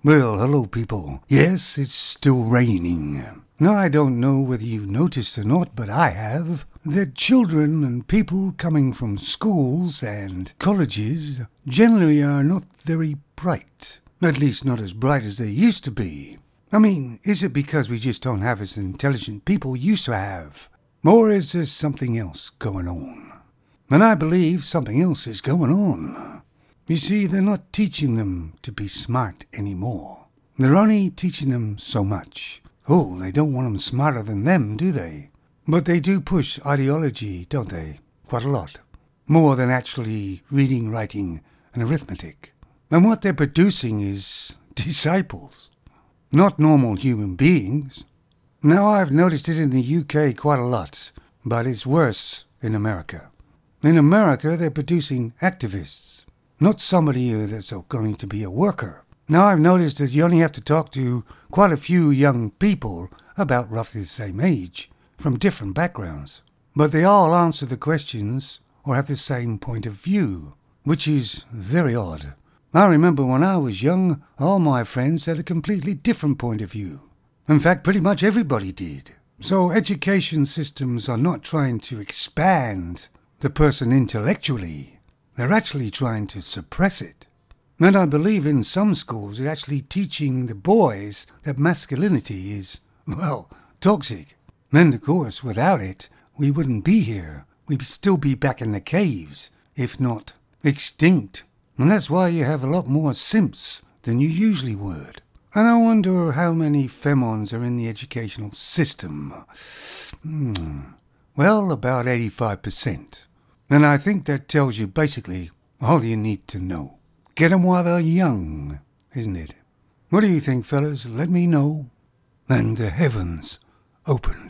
Well, hello people. Yes, it's still raining. Now, I don't know whether you've noticed or not, but I have, that children and people coming from schools and colleges generally are not very bright. At least not as bright as they used to be. I mean, is it because we just don't have as intelligent people used to have? Or is there something else going on? And I believe something else is going on. You see, they're not teaching them to be smart anymore. They're only teaching them so much. Oh, they don't want them smarter than them, do they? But they do push ideology, don't they? Quite a lot. More than actually reading, writing, and arithmetic. And what they're producing is disciples. Not normal human beings. Now, I've noticed it in the UK quite a lot, but it's worse in America. In America, they're producing activists. Not somebody that's going to be a worker. Now, I've noticed that you only have to talk to quite a few young people about roughly the same age, from different backgrounds. But they all answer the questions or have the same point of view, which is very odd. I remember when I was young, all my friends had a completely different point of view. In fact, pretty much everybody did. So education systems are not trying to expand the person intellectually. They're actually trying to suppress it. And I believe in some schools they're actually teaching the boys that masculinity is, well, toxic. And of course, without it, we wouldn't be here. We'd still be back in the caves, if not extinct. And that's why you have a lot more simps than you usually would. And I wonder how many femons are in the educational system. Well, about 85%. And I think that tells you basically all you need to know. Get 'em while they're young, isn't it? What do you think, fellas? Let me know. And the heavens opened.